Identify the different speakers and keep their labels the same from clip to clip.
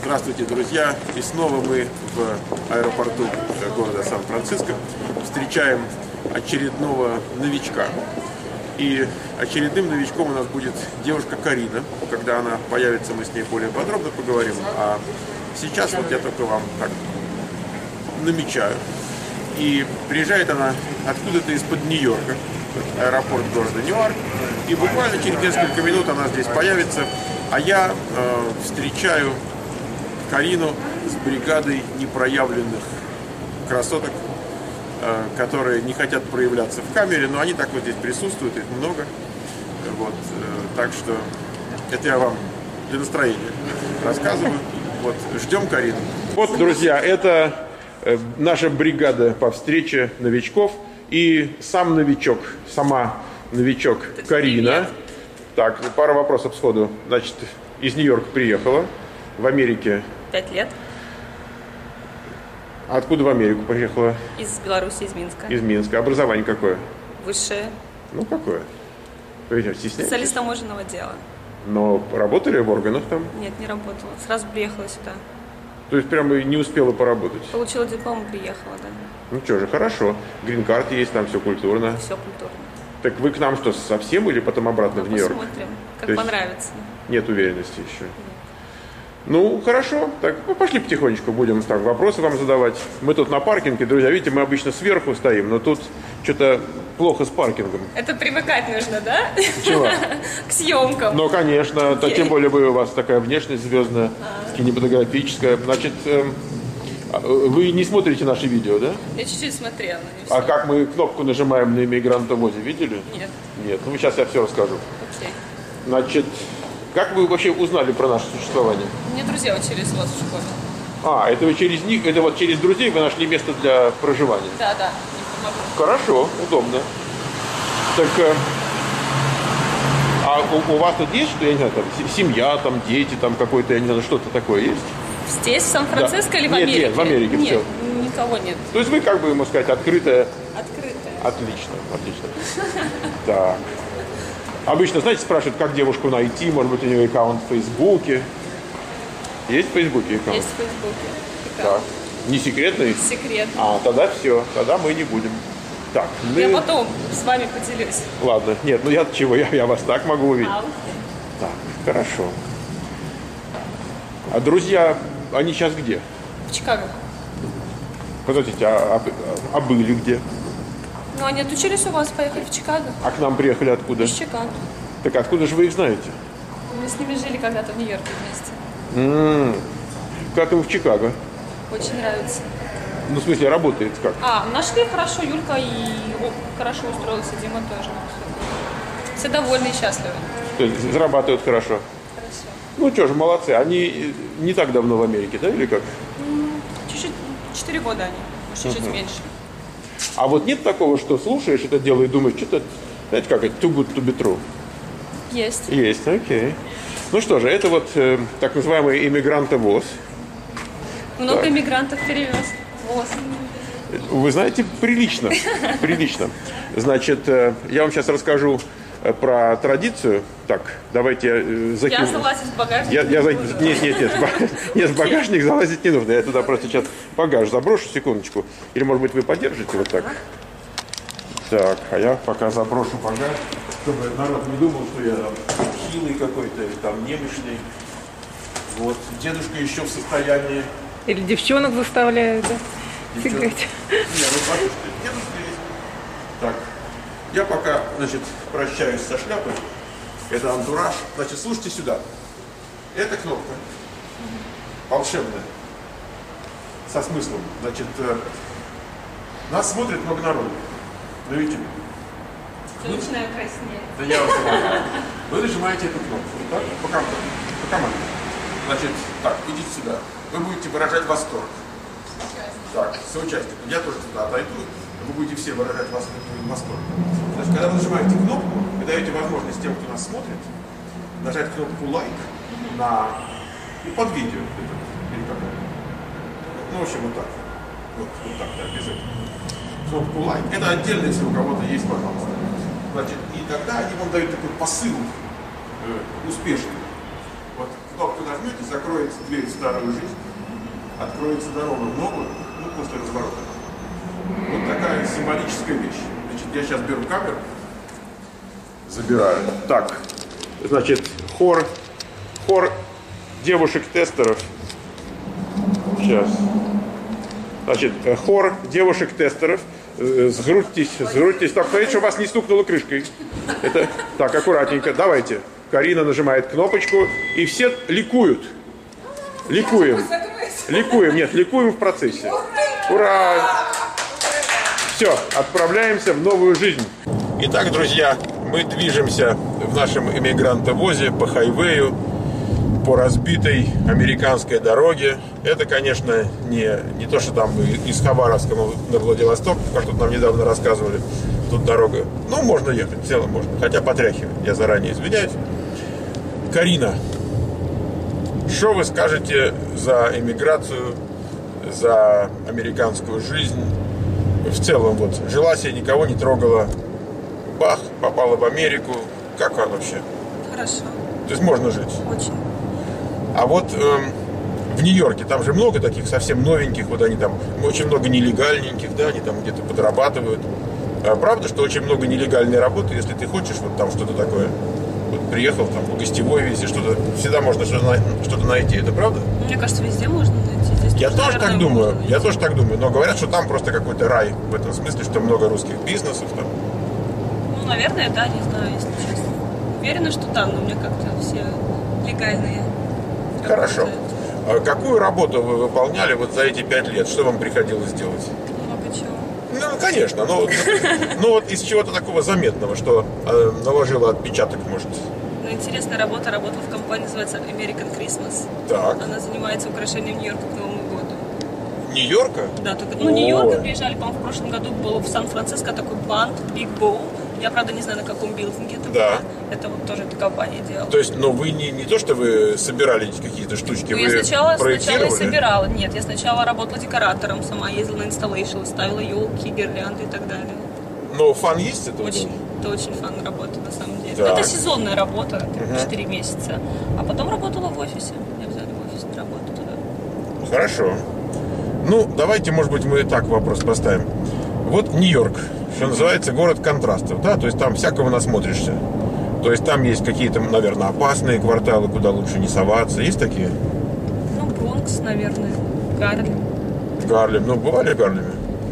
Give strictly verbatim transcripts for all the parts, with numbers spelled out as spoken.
Speaker 1: Здравствуйте, друзья! И снова мы в аэропорту города Сан-Франциско встречаем очередного новичка. И очередным новичком у нас будет девушка Карина. Когда она появится, мы с ней более подробно поговорим. А сейчас вот я только вам так намечаю. И приезжает она откуда-то из-под Нью-Йорка, аэропорт города Ньюарк. И буквально через несколько минут она здесь появится. А я э, встречаю Карину с бригадой непроявленных красоток, э, которые не хотят проявляться в камере, но они так вот здесь присутствуют, их много. Вот, э, так что это я вам для настроения рассказываю. Вот, ждем Карину. Вот, друзья, это э, наша бригада по встрече новичков. И сам новичок, сама новичок Карина. Так, пара вопросов сходу. Значит, из Нью-Йорка приехала, в Америке.
Speaker 2: Пять лет.
Speaker 1: Откуда в Америку приехала?
Speaker 2: Из Беларуси, из Минска.
Speaker 1: Из Минска. Образование какое?
Speaker 2: Высшее.
Speaker 1: Ну, какое? Вы стесняетесь?
Speaker 2: Специалист таможенного дела.
Speaker 1: Но работали в органах там?
Speaker 2: Нет, не работала. Сразу приехала сюда.
Speaker 1: То есть прямо не успела поработать?
Speaker 2: Получила диплом и приехала, да.
Speaker 1: Ну что же, хорошо. Грин-карт есть, там все культурно.
Speaker 2: Все культурно.
Speaker 1: Так вы к нам что, совсем или потом обратно
Speaker 2: ну,
Speaker 1: в Нью-Йорк?
Speaker 2: Посмотрим, как
Speaker 1: есть
Speaker 2: понравится.
Speaker 1: Нет уверенности еще? Нет. Ну, хорошо. Так, ну, пошли потихонечку, будем так вопросы вам задавать. Мы тут на паркинге, друзья, видите, мы обычно сверху стоим, но тут что-то плохо с паркингом.
Speaker 2: Это привыкать нужно, да?
Speaker 1: Чего?
Speaker 2: К съемкам.
Speaker 1: Ну, конечно, то, тем более вы, у вас такая внешность звездная, кинематографическая. Значит, э, вы не смотрите наши видео, да?
Speaker 2: Я чуть-чуть смотрела.
Speaker 1: А как мы кнопку нажимаем на иммигрантовозе, видели?
Speaker 2: Нет.
Speaker 1: Нет, ну сейчас я все расскажу.
Speaker 2: Окей.
Speaker 1: Значит, как вы вообще узнали про наше существование?
Speaker 2: У меня друзья учились у вас в школе.
Speaker 1: А, это вы через них, это вот через друзей вы нашли место для проживания?
Speaker 2: Да, да, не помогу.
Speaker 1: Хорошо, удобно. Так, а у, у вас тут есть, что, я не знаю, там, семья, там, дети, там, какой-то, я не знаю, что-то такое есть?
Speaker 2: Здесь, в Сан-Франциско, да. Или в
Speaker 1: нет,
Speaker 2: Америке?
Speaker 1: Нет, в Америке
Speaker 2: нет,
Speaker 1: все.
Speaker 2: Никого нет.
Speaker 1: То есть вы, как бы, можно сказать, открытая?
Speaker 2: Открытая.
Speaker 1: Отлично, отлично. Так. Обычно, знаете, спрашивают, как девушку найти, может быть, у нее аккаунт в Фейсбуке. Есть в Фейсбуке аккаунт?
Speaker 2: Есть в Фейсбуке.
Speaker 1: Так. Не секретный?
Speaker 2: Секрет.
Speaker 1: А, тогда все, тогда мы не будем. Так, мы...
Speaker 2: Я потом с вами поделюсь.
Speaker 1: Ладно, нет, ну я чего, я, я вас так могу увидеть.
Speaker 2: А,
Speaker 1: так, хорошо. А друзья, они сейчас где?
Speaker 2: в Чикаго.
Speaker 1: Подождите, а, а, а были где?
Speaker 2: Ну, они отучились у вас, поехали в Чикаго.
Speaker 1: А к нам приехали откуда?
Speaker 2: Из Чикаго.
Speaker 1: Так откуда же вы их знаете?
Speaker 2: Мы с ними жили когда-то в Нью-Йорке вместе.
Speaker 1: М-м-м. Как им в Чикаго?
Speaker 2: Очень нравится.
Speaker 1: Ну, в смысле, работает как?
Speaker 2: А, нашли хорошо Юлька и о, хорошо устроился Дима тоже. Все довольны и счастливы.
Speaker 1: То есть зарабатывают хорошо?
Speaker 2: Хорошо.
Speaker 1: Ну что же, молодцы. Они не так давно в Америке, да, или как?
Speaker 2: Чуть-чуть, четыре года они, чуть-чуть uh-huh. меньше.
Speaker 1: А вот нет такого, что слушаешь это дело и думаешь, что-то, знаете, как это, too good to be true?
Speaker 2: Есть.
Speaker 1: Есть, окей. Ну что же, это вот э, так называемый иммигрантовоз.
Speaker 2: Много
Speaker 1: так.
Speaker 2: иммигрантов перевез. ВОЗ.
Speaker 1: Вы знаете, прилично, прилично. Значит, э, я вам сейчас расскажу про традицию. Так, давайте э, закину.
Speaker 2: Я залазить в багажник
Speaker 1: я,
Speaker 2: не
Speaker 1: я
Speaker 2: буду.
Speaker 1: За... Нет, нет, нет, нет, в багажник залазить не нужно. Я туда просто сейчас багаж заброшу, секундочку. Или, может быть, вы поддержите вот так. Так, а я пока заброшу багаж, чтобы народ не думал, что я там хилый какой-то или там немощный. Вот, дедушка еще в состоянии.
Speaker 3: Или девчонок заставляют, да?
Speaker 1: Девчонок. Нет, ну послушайте, дедушка есть. Так. Я пока, значит, прощаюсь со шляпой. Это антураж. Значит, слушайте сюда. Эта кнопка волшебная. Со смыслом. Значит, э, нас смотрит много народу. Ну, видите?
Speaker 2: Я начинаю краснеть.
Speaker 1: Да я вас помогаю. Вы нажимаете эту кнопку. Так? По команде. По команде. Значит, так, идите сюда. Вы будете выражать восторг. Так, соучастник. Я тоже туда отойду. Вы будете все выражать восторг. Значит, когда вы нажимаете кнопку, вы даете возможность тем, кто нас смотрит, нажать кнопку лайк на и под видео. Ну, в общем, вот так. Вот, вот так, да, обязательно. Кнопку лайк. Это отдельно, если у кого-то есть, пожалуйста. Значит, и тогда они вам дают такой посыл э, успешный. Вот кнопку нажмете, закроется дверь в старую жизнь, откроется дорога в новую, ну, после разворота. Вот такая символическая вещь. Значит, я сейчас беру камеру, забираю. Так, значит, хор, хор девушек-тестеров. Сейчас. Значит, хор девушек-тестеров. Сгрудьтесь, сгрудьтесь. Так, смотрите, чтобы вас не стукнуло крышкой. Это, так, аккуратненько. Давайте. Карина нажимает кнопочку, и все ликуют. Ликуем. Ликуем. Нет, ликуем в процессе. Ура! Все, отправляемся в новую жизнь. Итак, друзья, мы движемся в нашем иммигрантовозе по хайвею, по разбитой американской дороге. Это, конечно, не, не то, что там из Хабаровска на Владивосток, как тут нам недавно рассказывали. Тут дорога, ну, можно ехать, в целом можно, хотя потряхивает, я заранее извиняюсь. Карина, что вы скажете за эмиграцию, за американскую жизнь? В целом, вот, жила себе, никого не трогала, бах, попала в Америку. Как вам вообще?
Speaker 4: Хорошо.
Speaker 1: То есть можно жить?
Speaker 4: Очень.
Speaker 1: А вот эм, в Нью-Йорке там же много таких совсем новеньких, вот они там, очень много нелегальненьких, да, они там где-то подрабатывают. А правда, что очень много нелегальной работы, если ты хочешь вот там что-то такое, вот приехал там в гостевой визе, что-то, всегда можно что-то, что-то найти, это правда?
Speaker 4: Мне кажется, везде можно найти. Здесь
Speaker 1: Я тоже,
Speaker 4: наверное,
Speaker 1: так думаю,
Speaker 4: можно
Speaker 1: я
Speaker 4: найти.
Speaker 1: тоже так думаю, но говорят, что там просто какой-то рай в этом смысле, что много русских бизнесов там.
Speaker 4: Ну, наверное, да, не знаю, если честно. Уверена, что там, но мне как-то все легальные.
Speaker 1: Хорошо.
Speaker 4: работают.
Speaker 1: А какую работу вы выполняли вот за эти пять лет? Что вам приходилось делать?
Speaker 4: Много чего.
Speaker 1: Ну, конечно, но, но вот из чего-то такого заметного, что э, наложило отпечаток, может.
Speaker 4: Ну, интересная работа. Работала в компании, называется American Christmas.
Speaker 1: Так,
Speaker 4: Она занимается украшением Нью-Йорка к Новому году.
Speaker 1: Нью-Йорка?
Speaker 4: Да, только, ну, Нью-Йорка
Speaker 1: Ой.
Speaker 4: приезжали, по-моему, в прошлом году был в Сан-Франциско такой банд Big Bow. Я, правда, не знаю, на каком билдинге это
Speaker 1: Да.
Speaker 4: было. Это вот тоже эта компания делала.
Speaker 1: То есть, ну, вы не, не то, что вы собирали какие-то штучки,
Speaker 4: Ну,
Speaker 1: вы
Speaker 4: я сначала, сначала и
Speaker 1: проектировали?
Speaker 4: собирала. Нет, я сначала работала декоратором сама, ездила на инсталлейшн, ставила елки, гирлянды и так далее.
Speaker 1: Но фан есть это?
Speaker 4: Очень, это очень фан работа, на самом деле.
Speaker 1: Так.
Speaker 4: Это сезонная работа, четыре месяца. А потом работала в офисе. Меня взяли в офис на работу туда.
Speaker 1: Хорошо. Ну, давайте, может быть, мы так вопрос поставим. Вот Нью-Йорк, что называется, город контрастов, да? То есть там всякого насмотришься. То есть там есть какие-то, наверное, опасные кварталы, куда лучше не соваться. Есть такие?
Speaker 4: Ну, Бронкс, наверное, Гарлем.
Speaker 1: Гарлем. Ну, бывали в Гарлеме?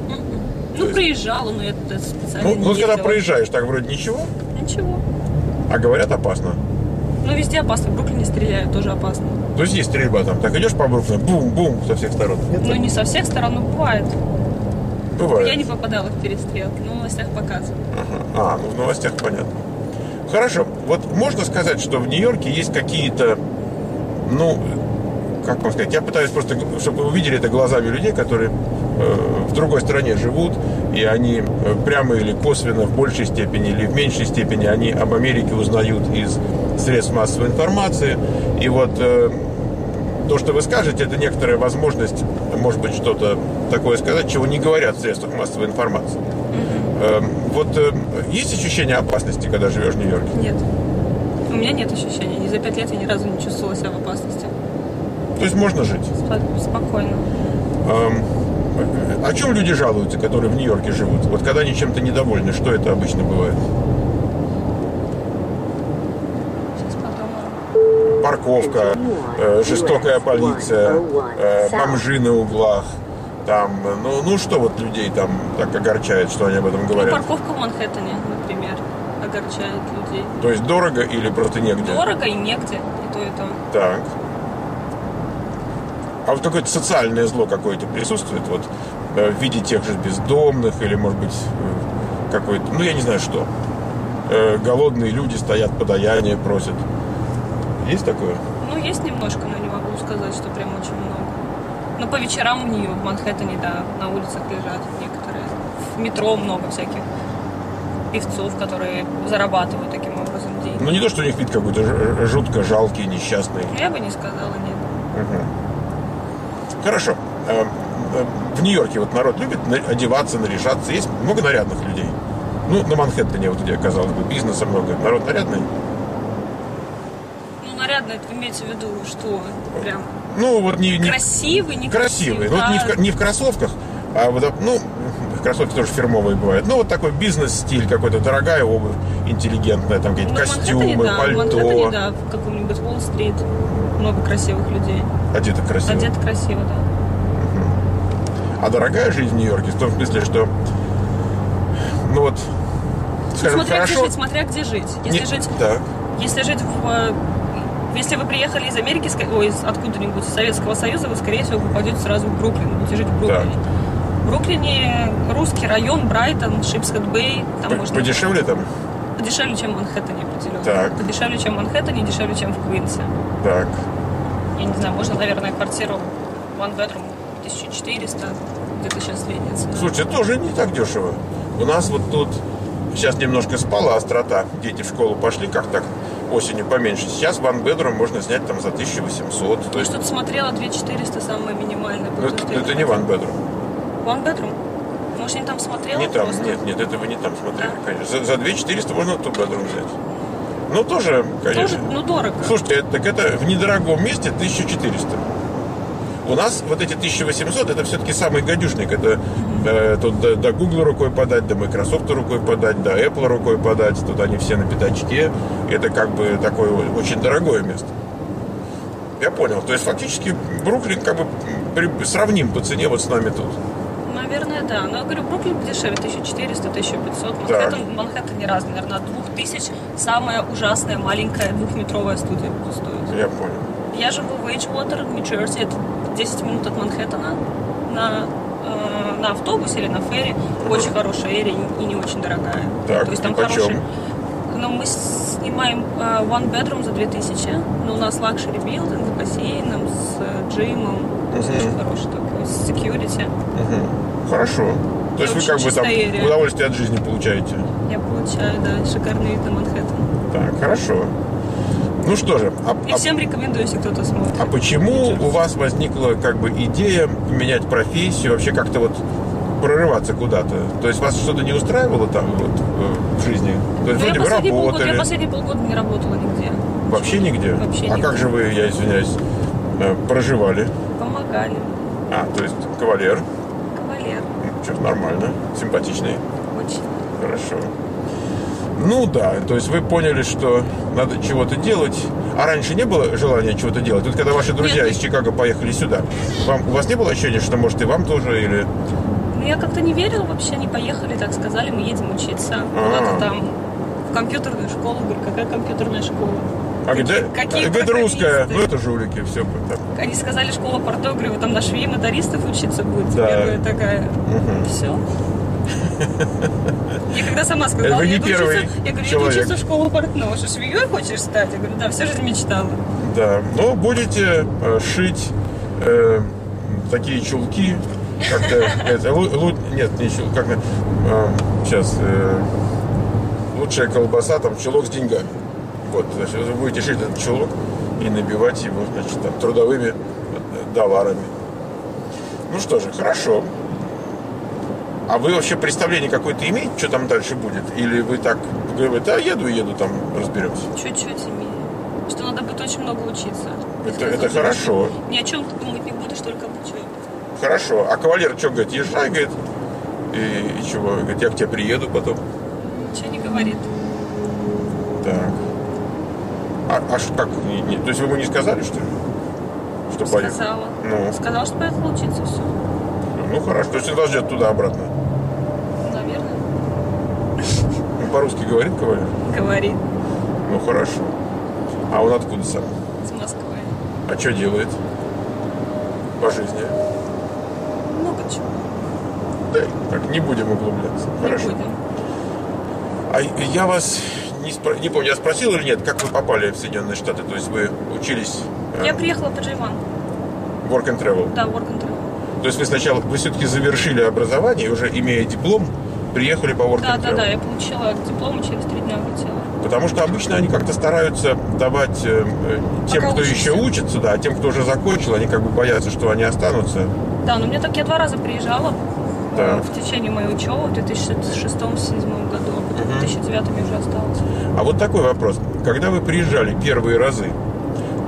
Speaker 4: Ну,
Speaker 1: есть-
Speaker 4: проезжала, но я туда специально
Speaker 1: Ну,
Speaker 4: не
Speaker 1: ну, когда
Speaker 4: ездила.
Speaker 1: проезжаешь, так вроде ничего,
Speaker 4: Ничего.
Speaker 1: а говорят опасно.
Speaker 4: Ну, везде опасно. В Бруклине стреляют, тоже опасно.
Speaker 1: То есть есть стрельба там. Так идешь по Бруклину, бум-бум со всех сторон. Нет?
Speaker 4: Ну, не со всех сторон, но бывает.
Speaker 1: Бывает.
Speaker 4: Я не попадала в перестрелки, но в новостях показывают.
Speaker 1: Ага. А, ну в новостях понятно. Хорошо. Вот можно сказать, что в Нью-Йорке есть какие-то, ну, как вам сказать, я пытаюсь просто, чтобы вы увидели это глазами людей, которые э, в другой стране живут, и они э, прямо или косвенно, в большей степени или в меньшей степени, они об Америке узнают из средств массовой информации. И вот э, то, что вы скажете, это некоторая возможность, может быть, что-то такое сказать, чего не говорят в средствах массовой информации. Э, вот э, есть ощущение опасности, когда живешь в Нью-Йорке?
Speaker 4: Нет. У меня нет ощущения. Ни за пять лет я ни разу не чувствовала себя в опасности.
Speaker 1: То есть можно жить?
Speaker 4: Спо- Спокойно.
Speaker 1: Эм, о чем люди жалуются, которые в Нью-Йорке живут? Вот когда они чем-то недовольны, что это обычно бывает?
Speaker 4: Сейчас подумаю.
Speaker 1: Парковка, э, жестокая полиция, э, бомжи на углах. Там, ну, ну что вот людей там так огорчает, что они об этом
Speaker 4: Ну,
Speaker 1: говорят?
Speaker 4: парковка в Манхэттене, например, огорчает людей.
Speaker 1: То есть дорого или просто негде?
Speaker 4: Дорого и негде, и то, и то.
Speaker 1: Так. А вот какое-то социальное зло какое-то присутствует вот э, в виде тех же бездомных или, может быть, э, какой-то, ну, я не знаю что. Э, голодные люди стоят, подаяние просят. Есть такое?
Speaker 4: Ну, есть немножко, но не могу сказать, что прям очень много. Но по вечерам у нее в Манхэттене, да, на улицах лежат некоторые. В метро много всяких певцов, которые зарабатывают таким образом деньги.
Speaker 1: Ну, не то, что у них вид какой-то ж- жутко жалкий, несчастный.
Speaker 4: Я бы не сказала, нет.
Speaker 1: Мгм. Хорошо. Э, э, В Нью-Йорке вот народ любит на- одеваться, наряжаться. Есть много нарядных людей. Ну, на Манхэттене, вот где, казалось бы, бизнеса много. Народ нарядный.
Speaker 4: Ну, нарядно, это имеется в виду, что прям
Speaker 1: Ну, вот не... не...
Speaker 4: красивый, не
Speaker 1: Красивый. Ну,
Speaker 4: да.
Speaker 1: вот не в, не в кроссовках, а вот, ну, кроссовки тоже фирмовые бывают. Ну, вот такой бизнес-стиль какой-то, дорогая обувь, интеллигентная, там какие-то
Speaker 4: Ну,
Speaker 1: костюмы,
Speaker 4: в Манхэттене, да, в Манхэттене,
Speaker 1: пальто.
Speaker 4: да, в каком-нибудь Уолл-стрит много красивых людей.
Speaker 1: Одеты красиво.
Speaker 4: Одеты красиво, да.
Speaker 1: А дорогая жизнь в Нью-Йорке в том смысле, что, ну вот, скажем,
Speaker 4: смотря
Speaker 1: хорошо...
Speaker 4: где жить, смотря где жить. Если
Speaker 1: Не-
Speaker 4: жить,
Speaker 1: Так,
Speaker 4: если жить в, если вы приехали из Америки, ска- ой, из откуда-нибудь из Советского Союза, вы, скорее всего, попадете сразу в Бруклин, будете жить в Бруклине. В Бруклине русский район, Брайтон, Шипсхед-Бэй, там
Speaker 1: П-
Speaker 4: можно
Speaker 1: подешевле там?
Speaker 4: подешевле, чем в Манхэттене определенно.
Speaker 1: Так.
Speaker 4: Подешевле, чем в Манхэттене, дешевле, чем в Квинсе.
Speaker 1: Так.
Speaker 4: Я не знаю, можно, наверное, квартиру one bedroom тысяча четыреста, где-то сейчас средняя цена.
Speaker 1: Слушайте, тоже не так дешево. У нас вот тут сейчас немножко спала острота. Дети в школу пошли, как так осенью поменьше. Сейчас one bedroom можно снять там за тысячу восемьсот. То
Speaker 4: Я
Speaker 1: есть,
Speaker 4: что-то смотрела, две тысячи четыреста самая минимальная.
Speaker 1: ну, это, это не one bedroom.
Speaker 4: One bedroom? Может, не там смотрела
Speaker 1: Не там,
Speaker 4: просто?
Speaker 1: нет, нет, это вы не там смотрели,
Speaker 4: Да.
Speaker 1: конечно. За, за две тысячи четыреста можно two bedroom взять. Ну, тоже, конечно.
Speaker 4: Тоже, ну, дорого.
Speaker 1: Слушайте, это, так это в недорогом месте тысяча четыреста. У нас вот эти тысяча восемьсот это все-таки самый гадюшник. Это э, тут до, до Google рукой подать, до Microsoft рукой подать, до Apple рукой подать. Тут они все на пятачке. Это как бы такое очень дорогое место. Я понял. То есть фактически Бруклин как бы при- сравним по цене вот с нами тут.
Speaker 4: Наверное, да. Но я говорю, Бруклин дешевле, тысяча четыреста, тысяча пятьсот.
Speaker 1: Так.
Speaker 4: Манхэттен, Манхэттен не раз, наверное, от двух тысяч самая ужасная маленькая двухметровая студия будет стоить.
Speaker 1: Я понял.
Speaker 4: Я живу в Эйджвотер, в Нью-Джерси, это десять минут от Манхэттена. На, э, на автобусе или на ферри. Очень хорошая эрия и не очень дорогая.
Speaker 1: Так,
Speaker 4: То есть там
Speaker 1: и почем?
Speaker 4: хороший. Но мы снимаем э, one bedroom за две тысячи. Но у нас лакшери билдинг с бассейном, с э, джимом. То есть очень хороший такой, с security.
Speaker 1: Хорошо. То есть
Speaker 4: И
Speaker 1: вы
Speaker 4: очень
Speaker 1: как бы там
Speaker 4: чистая эрия.
Speaker 1: удовольствие от жизни получаете.
Speaker 4: Я получаю, да, шикарный вид на Манхэттен.
Speaker 1: Так, хорошо. Ну что же, а,
Speaker 4: И
Speaker 1: а-
Speaker 4: всем рекомендую, если кто-то смотрит.
Speaker 1: а почему у вас возникла как бы идея менять профессию, вообще как-то вот прорываться куда-то? То есть вас что-то не устраивало там вот э, в жизни? То есть
Speaker 4: Ну, я,
Speaker 1: вроде вы
Speaker 4: последние полгода,
Speaker 1: работали,
Speaker 4: я последние полгода не работала нигде.
Speaker 1: вообще нигде?
Speaker 4: Вообще
Speaker 1: а
Speaker 4: нигде.
Speaker 1: как же вы, я извиняюсь, э, проживали?
Speaker 4: Помогали.
Speaker 1: А, то есть кавалер,
Speaker 4: Кавалер.
Speaker 1: что нормально, симпатичный,
Speaker 4: Очень.
Speaker 1: хорошо. Ну да, то есть вы поняли, что надо чего-то делать. А раньше не было желания чего-то делать? Вот когда ваши друзья
Speaker 4: Нет.
Speaker 1: из Чикаго поехали сюда, вам, у вас не было ощущения, что может и вам тоже, или...
Speaker 4: Ну, я как-то не верила вообще, они поехали, так сказали, мы едем учиться. Куда-то там в компьютерную школу. Говорю, какая компьютерная школа?
Speaker 1: А где?
Speaker 4: какие
Speaker 1: а, говорит, русская.
Speaker 4: программисты?
Speaker 1: Ну это жулики, все. Там.
Speaker 4: Они сказали, школа порто, я говорю, вы там на швей мотористов учиться будете?
Speaker 1: Да.
Speaker 4: Первая такая. Все. Я когда сама сказала,
Speaker 1: Это вы не
Speaker 4: я иду
Speaker 1: первый
Speaker 4: учиться, я говорю, я иду
Speaker 1: человек.
Speaker 4: учиться в школу портного, что швеей хочешь стать? Я говорю, да, всю жизнь мечтала.
Speaker 1: Да. Но будете э, шить э, такие чулки, как-то это, лу- лу- нет, не чулки, как э, сейчас э, лучшая колбаса, там чулок с деньгами. Вот, значит, вы будете шить этот чулок и набивать его, значит, там, трудовыми э, долларами. Ну что же, хорошо. А вы вообще представление какое-то имеете, что там дальше будет? Или вы так говорите, да, еду и еду, там разберемся?
Speaker 4: Чуть-чуть имею. Что надо будет очень много учиться.
Speaker 1: Это, это хорошо.
Speaker 4: Ни о чем ты думать не будешь, только об учебе.
Speaker 1: Хорошо. А кавалер что говорит? Езжай, говорит. И, и чего? Говорит, я к тебе приеду потом.
Speaker 4: Ничего не говорит.
Speaker 1: Так. А, а что, как? Не- не- то есть вы ему не сказали, что ли? Что поехал?
Speaker 4: Сказала.
Speaker 1: Ну,
Speaker 4: Сказала, что поехала учиться, все.
Speaker 1: ну хорошо. То есть он вас ждет туда-обратно.
Speaker 4: Наверное.
Speaker 1: Он по-русски говорит, кавалер?
Speaker 4: Говорит.
Speaker 1: Ну хорошо. А он откуда сам?
Speaker 4: С Москвы.
Speaker 1: А что делает? По жизни?
Speaker 4: Много чего.
Speaker 1: Да, так, не будем углубляться.
Speaker 4: Не
Speaker 1: Хорошо.
Speaker 4: будем.
Speaker 1: А я вас не, спро... не помню, я спросил или нет, как вы попали в Соединенные Штаты? То есть вы учились э,
Speaker 4: Я приехала по джей один.
Speaker 1: work and travel?
Speaker 4: Да, work and travel.
Speaker 1: То есть вы сначала, вы все-таки завершили образование, и уже имея диплом, приехали по work
Speaker 4: Да,
Speaker 1: and
Speaker 4: да,
Speaker 1: travel?
Speaker 4: да, я получила диплом и через три дня улетела.
Speaker 1: Потому что обычно они как-то стараются давать э, э, тем,
Speaker 4: Пока
Speaker 1: кто
Speaker 4: учишься.
Speaker 1: еще учится, да, а тем, кто уже закончил, они как бы боятся, что они останутся.
Speaker 4: Да, но мне так я два раза приезжала
Speaker 1: Да.
Speaker 4: э, в течение моей учебы в две тысячи шестом — две тысячи седьмом году, а потом в две тысячи девятом я уже осталась.
Speaker 1: А вот такой вопрос. Когда вы приезжали первые разы,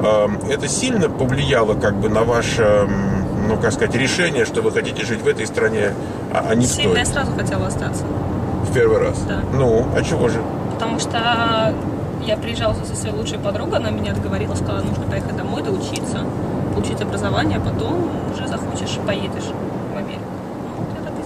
Speaker 1: Это сильно повлияло как бы на ваше, ну, как сказать, решение, что вы хотите жить в этой стране, а не в той?
Speaker 4: Сильно я сразу хотела остаться.
Speaker 1: В первый раз?
Speaker 4: Да.
Speaker 1: Ну, а чего же?
Speaker 4: Потому что я приезжала со своей лучшей подругой, она меня отговорила, сказала, нужно поехать домой, доучиться, получить образование, а потом уже захочешь, поедешь в Америку. Ну, вот я так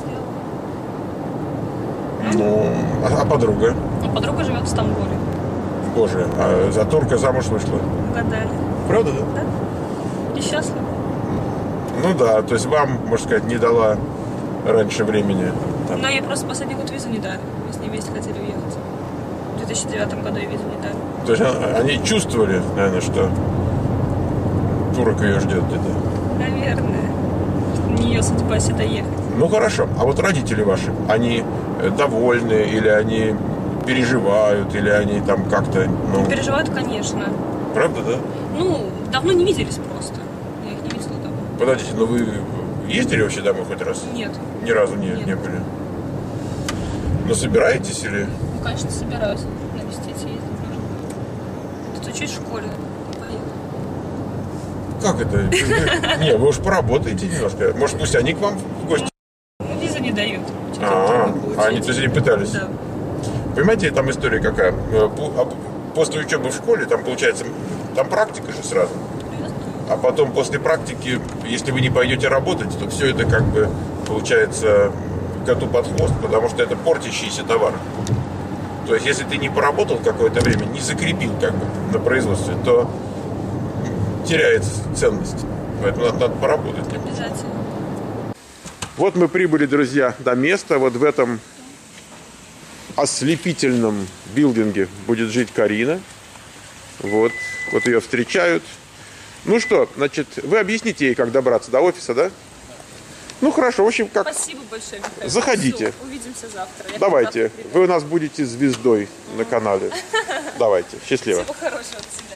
Speaker 4: и сделала.
Speaker 1: Ну, а, а подруга?
Speaker 4: А подруга живет в Стамбуле.
Speaker 1: Боже, а за турка замуж вышла?
Speaker 4: Угадали.
Speaker 1: Правда, да?
Speaker 4: Да. И счастлива.
Speaker 1: Ну да, то есть вам, можно сказать, не дала раньше времени. Там.
Speaker 4: Но ей просто последний год визу не дали. Мы с ней вместе хотели уехать. В две тысячи девятом году ей визу не дали.
Speaker 1: То есть они чувствовали, наверное, что турок ее ждет где-то?
Speaker 4: Наверное. Не ее судьба сюда ехать.
Speaker 1: Ну хорошо, а вот родители ваши, они довольны или они переживают, или они там как-то... Ну...
Speaker 4: Переживают, конечно.
Speaker 1: Правда, да?
Speaker 4: Ну, давно не виделись просто. Я их не видела давно.
Speaker 1: Подождите, ну вы ездили вообще домой хоть раз?
Speaker 4: Нет.
Speaker 1: Ни разу не,
Speaker 4: Нет.
Speaker 1: не были? Но собираетесь или...
Speaker 4: Ну, конечно, собираюсь навестить, ездить нужно. Тут учусь в школе. Поехали.
Speaker 1: Как это? Не, вы уж поработаете немножко. Может, пусть они к вам в гости?
Speaker 4: Ну, визу не дают.
Speaker 1: А, они, то есть, они пытались?
Speaker 4: Да.
Speaker 1: Понимаете, там история какая? После учебы в школе, там получается, там практика же сразу. А потом после практики, если вы не пойдете работать, то все это как бы получается коту под хвост, потому что это портящийся товар. То есть, если ты не поработал какое-то время, не закрепил как бы на производстве, то теряется ценность. Поэтому надо, надо поработать.
Speaker 4: Обязательно.
Speaker 1: Вот мы прибыли, друзья, до места. Вот в этом ослепительном билдинге будет жить Карина. Вот, вот ее встречают. Ну что, значит, вы объясните ей, как добраться до офиса, да? Ну хорошо, в общем, как...
Speaker 4: Спасибо большое, Михаил.
Speaker 1: Заходите.
Speaker 4: Все, увидимся завтра. Я
Speaker 1: Давайте,
Speaker 4: завтра
Speaker 1: вы у нас будете звездой на канале. Давайте, счастливо.
Speaker 4: Всего хорошего.